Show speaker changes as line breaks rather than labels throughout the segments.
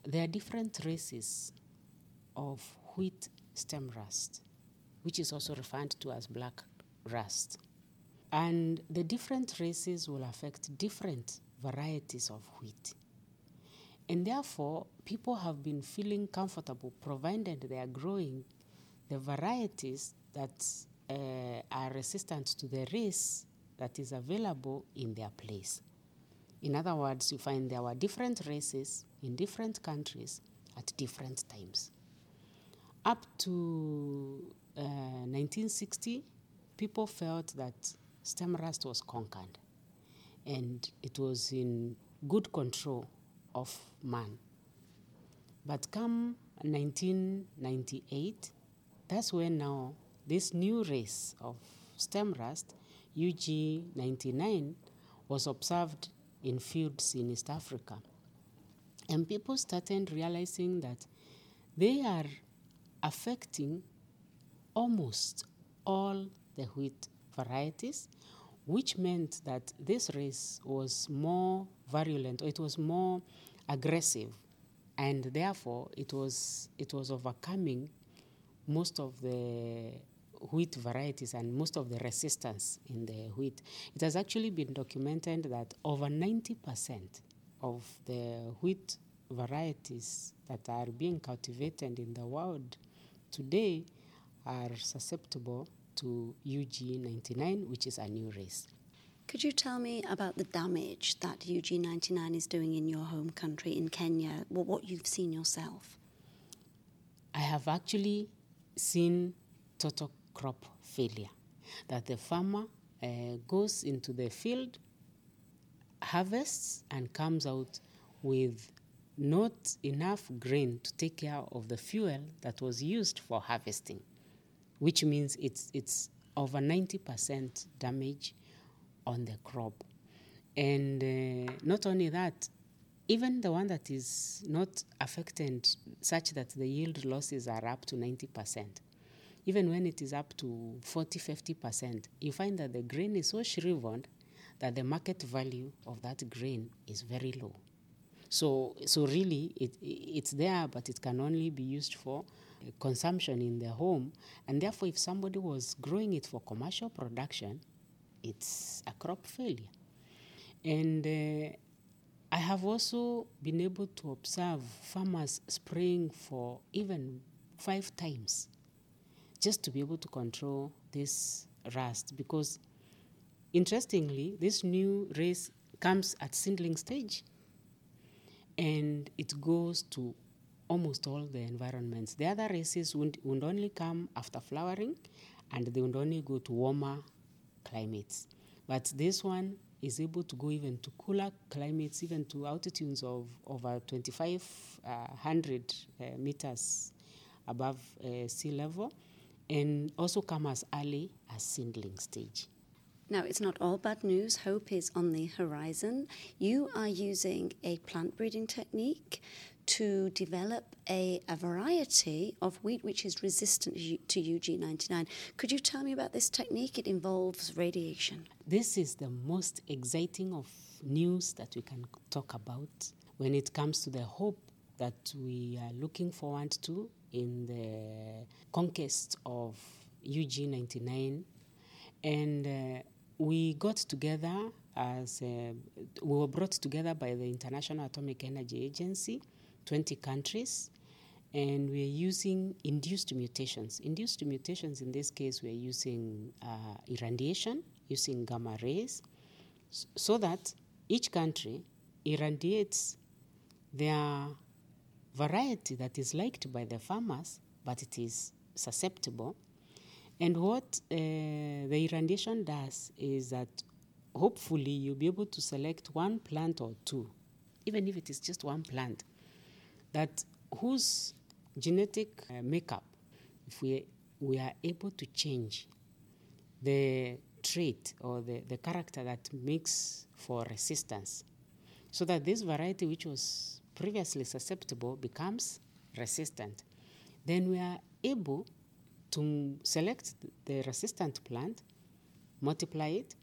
there are different races of wheat stem rust, which is also referred to as black rust. And the different races will affect different varieties of wheat. And therefore, people have been feeling comfortable provided they are growing the varieties that are resistant to the race that is available in their place. In other words, you find there were different races in different countries at different times. Up to 1960, people felt that stem rust was conquered and it was in good control of man. But come 1998, that's when now this new race of stem rust, UG99, was observed in fields in East Africa. And people started realizing that they are affecting almost all the wheat varieties, which meant that this race was more virulent, or it was more aggressive, and therefore it was overcoming most of the wheat varieties and most of the resistance in the wheat. It has actually been documented that over 90% of the wheat varieties that are being cultivated in the world today are susceptible to UG99, which is a new race.
Could you tell me about the damage that UG99 is doing in your home country, in Kenya, what you've seen yourself?
I have actually seen total crop failure, that the farmer goes into the field, harvests, and comes out with not enough grain to take care of the fuel that was used for harvesting, which means it's over 90% damage on the crop. And not only that, even the one that is not affected such that the yield losses are up to 90%, even when it is up to 40-50%, you find that the grain is so shriveled that the market value of that grain is very low. So really, it's there, but it can only be used for consumption in the home. And therefore, if somebody was growing it for commercial production, it's a crop failure. And I have also been able to observe farmers spraying for even 5 times just to be able to control this rust, because interestingly, this new race comes at seedling stage and it goes to almost all the environments. The other races would only come after flowering, and they would only go to warmer climates. But this one is able to go even to cooler climates, even to altitudes of over 2,500 meters above sea level, and also come as early as seedling stage.
Now, it's not all bad news. Hope is on the horizon. You are using a plant breeding technique to develop a variety of wheat which is resistant to UG99. Could you tell me about this technique? It involves radiation.
This is the most exciting of news that we can talk about when it comes to the hope that we are looking forward to in the conquest of UG99. And we got together we were brought together by the International Atomic Energy Agency, 20 countries, and we're using induced mutations. Induced mutations, in this case, we're using irradiation, using gamma rays, so that each country irradiates their variety that is liked by the farmers, but it is susceptible. And what the irradiation does is that hopefully you'll be able to select one plant or two, even if it is just one plant, that whose genetic makeup, if we are able to change the trait or the character that makes for resistance, so that this variety which was previously susceptible becomes resistant, then we are able to select the resistant plant, multiply it,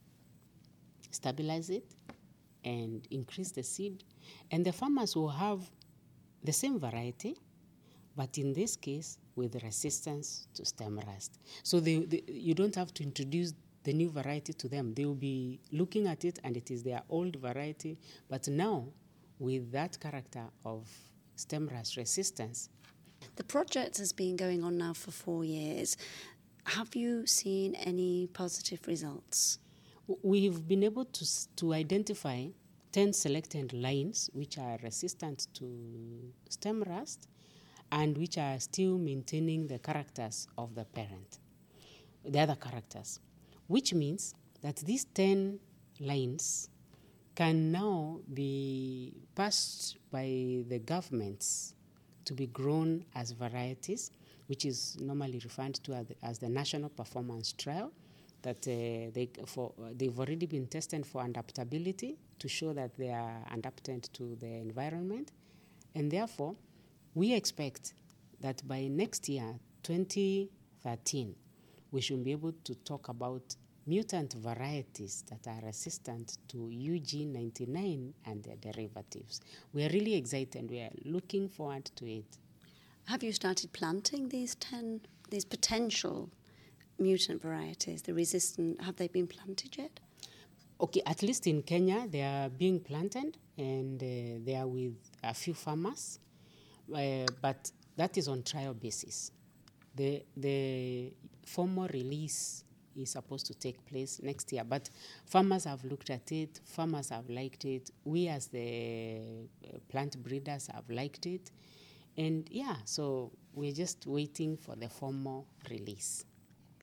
stabilize it, and increase the seed. And the farmers will have the same variety, but in this case with resistance to stem rust. So you don't have to introduce the new variety to them. They will be looking at it and it is their old variety, but now with that character of stem rust resistance.
The project has been going on now for 4 years. Have you seen any positive results?
We've been able to identify 10 selected lines which are resistant to stem rust and which are still maintaining the characters of the parent, the other characters, which means that these 10 lines can now be passed by the governments to be grown as varieties, which is normally referred to as the National Performance Trial, that they've already been tested for adaptability to show that they are adapted to the environment. And therefore, we expect that by next year, 2013, we should be able to talk about mutant varieties that are resistant to UG99 and their derivatives. We are really excited. We are looking forward to it.
Have you started planting these potential mutant varieties, the resistant? Have they been planted yet?
Okay, at least in Kenya, they are being planted, and they are with a few farmers, but that is on trial basis. The formal release is supposed to take place next year, but farmers have looked at it, farmers have liked it, we as the plant breeders have liked it, and yeah, so we're just waiting for the formal release.